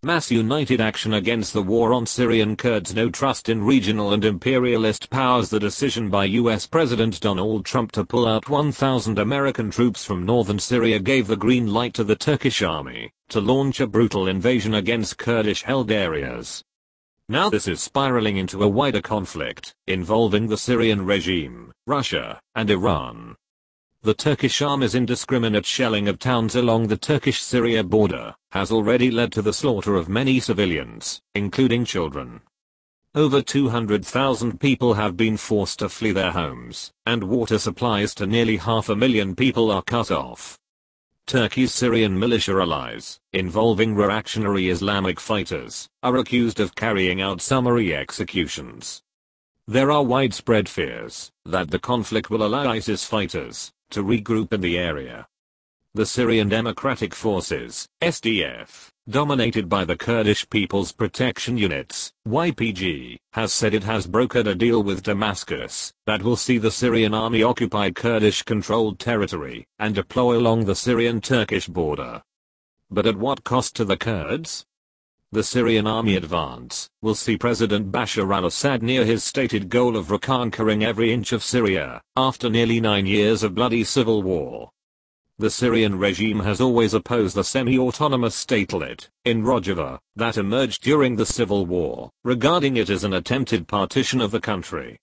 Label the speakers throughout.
Speaker 1: Mass united action against the war on Syrian Kurds. No trust in regional and imperialist powers. The decision by US President Donald Trump to pull out 1,000 American troops from northern Syria gave the green light to the Turkish army to launch a brutal invasion against Kurdish-held areas. Now this is spiraling into a wider conflict involving the Syrian regime, Russia, and Iran. The Turkish army's indiscriminate shelling of towns along the Turkish-Syria border has already led to the slaughter of many civilians, including children. Over 200,000 people have been forced to flee their homes, and water supplies to nearly 500,000 people are cut off. Turkey's Syrian militia allies, involving reactionary Islamic fighters, are accused of carrying out summary executions. There are widespread fears that the conflict will allow ISIS fighters to regroup in the area. The Syrian Democratic Forces, SDF, dominated by the Kurdish People's Protection Units, YPG, has said it has brokered a deal with Damascus that will see the Syrian army occupy Kurdish-controlled territory and deploy along the Syrian-Turkish border. But at what cost to the Kurds? The Syrian army advance will see President Bashar al-Assad near his stated goal of reconquering every inch of Syria after nearly 9 years of bloody civil war. The Syrian regime has always opposed the semi-autonomous statelet in Rojava that emerged during the civil war, regarding it as an attempted partition of the country.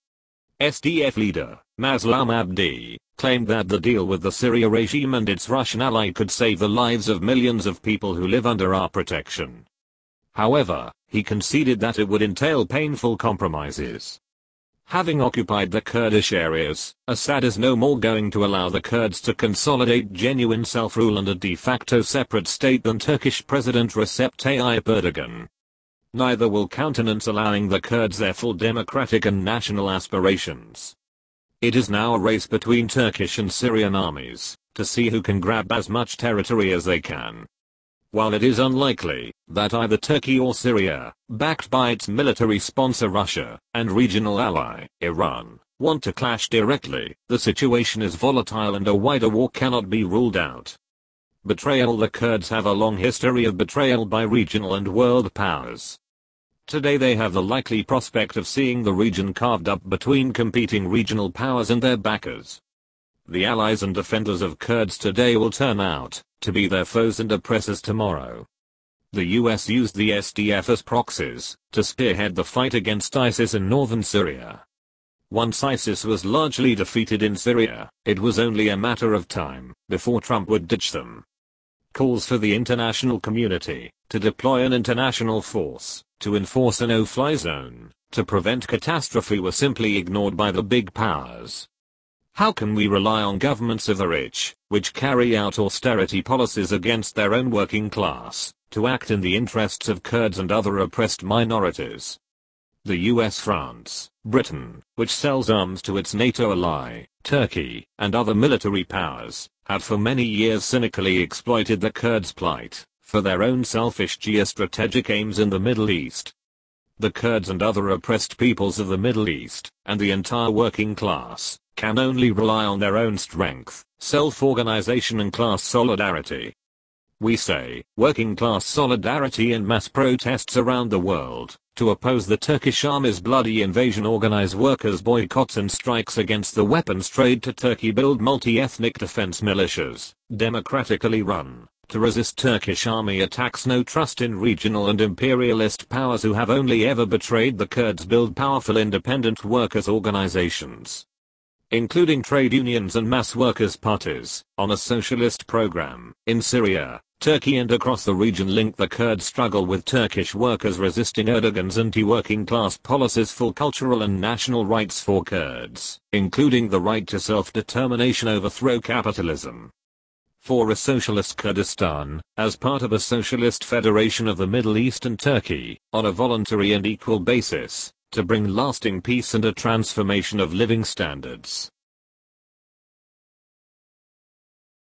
Speaker 1: SDF leader, Maslam Abdi, claimed that the deal with the Syria regime and its Russian ally could save the lives of millions of people who live under our protection. However, he conceded that it would entail painful compromises. Having occupied the Kurdish areas, Assad is no more going to allow the Kurds to consolidate genuine self-rule and a de facto separate state than Turkish President Recep Tayyip Erdogan. Neither will countenance allowing the Kurds their full democratic and national aspirations. It is now a race between Turkish and Syrian armies to see who can grab as much territory as they can. While it is unlikely that either Turkey or Syria, backed by its military sponsor Russia and regional ally, Iran, want to clash directly, the situation is volatile and a wider war cannot be ruled out. Betrayal. The Kurds have a long history of betrayal by regional and world powers. Today they have the likely prospect of seeing the region carved up between competing regional powers and their backers. The allies and defenders of Kurds today will turn out to be their foes and oppressors tomorrow. The US used the SDF as proxies to spearhead the fight against ISIS in northern Syria. Once ISIS was largely defeated in Syria, it was only a matter of time before Trump would ditch them. Calls for the international community to deploy an international force to enforce a no-fly zone to prevent catastrophe were simply ignored by the big powers. How can we rely on governments of the rich, which carry out austerity policies against their own working class, to act in the interests of Kurds and other oppressed minorities? The US, France, Britain, which sells arms to its NATO ally, Turkey, and other military powers, have for many years cynically exploited the Kurds' plight for their own selfish geostrategic aims in the Middle East. The Kurds and other oppressed peoples of the Middle East, and the entire working class, can only rely on their own strength, self-organization and class solidarity. We say, working class solidarity and mass protests around the world, to oppose the Turkish army's bloody invasion. Organize workers' boycotts and strikes against the weapons trade to Turkey. Build multi-ethnic defense militias, democratically run, to resist Turkish army attacks. No trust in regional and imperialist powers who have only ever betrayed the Kurds. Build powerful independent workers' organizations, including trade unions and mass workers' parties, on a socialist program. In Syria, Turkey and across the region link the Kurds' struggle with Turkish workers resisting Erdogan's anti-working class policies. Full cultural and national rights for Kurds, including the right to self-determination. Overthrow capitalism. For a socialist Kurdistan, as part of a socialist federation of the Middle East and Turkey, on a voluntary and equal basis, to bring lasting peace and a transformation of living standards.